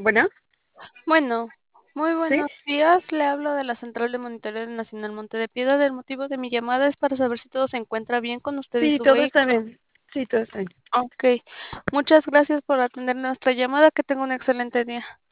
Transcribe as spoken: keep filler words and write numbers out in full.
Bueno, Bueno, muy ¿sí? buenos días. Le hablo de la Central de Monitoreo Nacional Monte de Piedad. El motivo de mi llamada es para saber si todo se encuentra bien con usted y Sí, su todo está vehículo. bien. Sí, todo está bien. Ok, muchas gracias por atender nuestra llamada. Que tenga un excelente día.